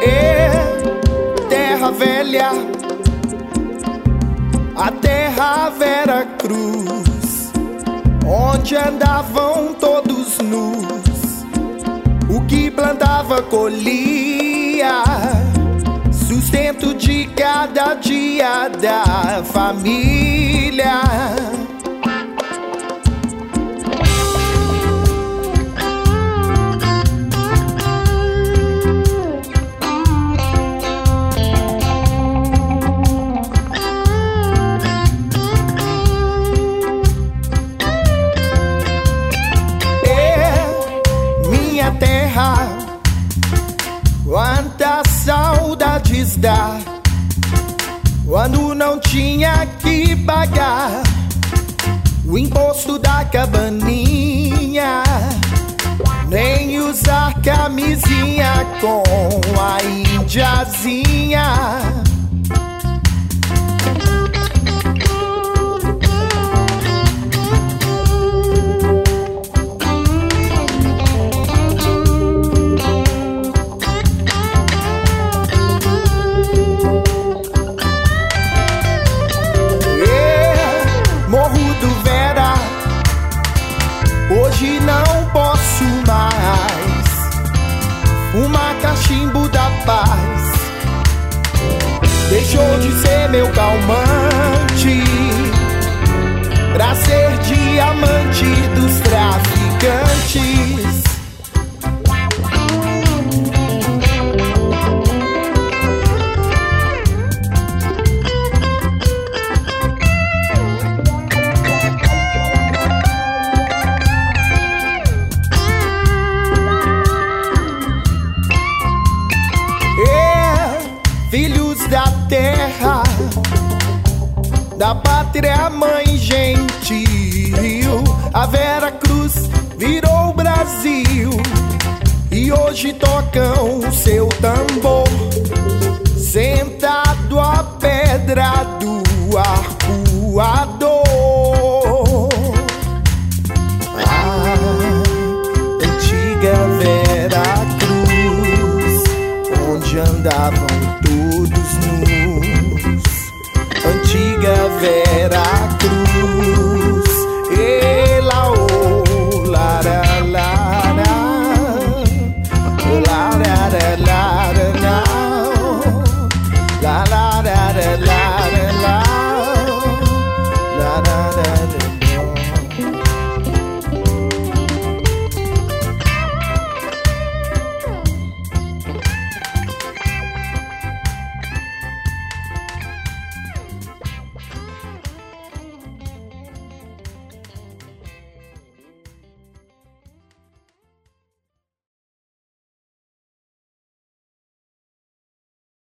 Terra velha, a terra Vera Cruz, onde andavam todos nus, o que plantava colhia, sustento de cada dia da família. Terra, quantas saudades dá quando não tinha que pagar o imposto da cabaninha, nem usar camisinha com a indiazinha. Hoje não posso mais fumar cachimbo da paz. Deixou de ser meu calmante pra ser diamante dos traficantes. Filhos da terra, da pátria mãe gentil, a Vera Cruz virou Brasil e hoje tocam o seu tambor, sentado à pedra do arpoador. A antiga Vera Cruz, onde andavam todos nus, antiga Vera